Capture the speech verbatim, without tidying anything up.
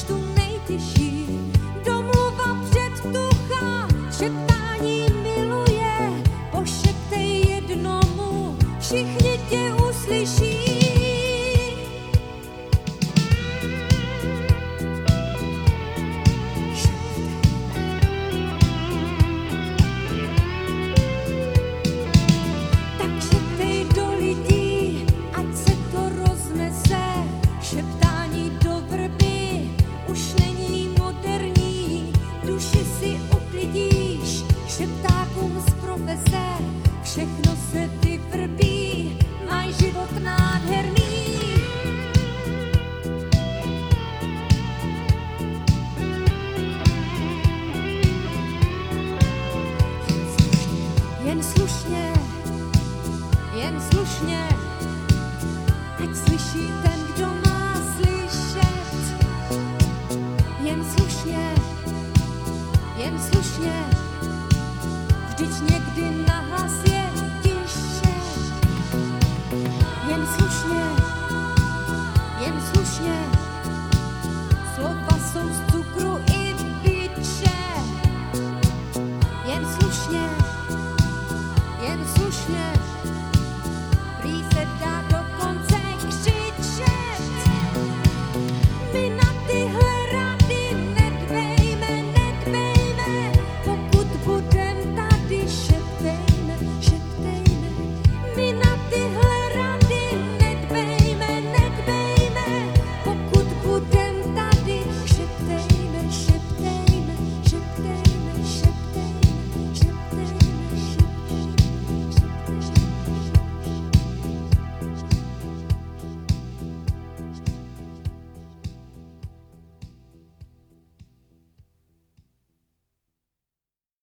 tu nejtěžší. Domluva předtucha, šeptání miluje, pošeptej jednomu, všichni tě uslyší. Šeptákům z profese všechno se vyvrbí, máš život nádherný. Jen slušně, jen slušně, ať slyší ten, kdo má slyšet. Jen slušně, jen slušně, vždyť někdy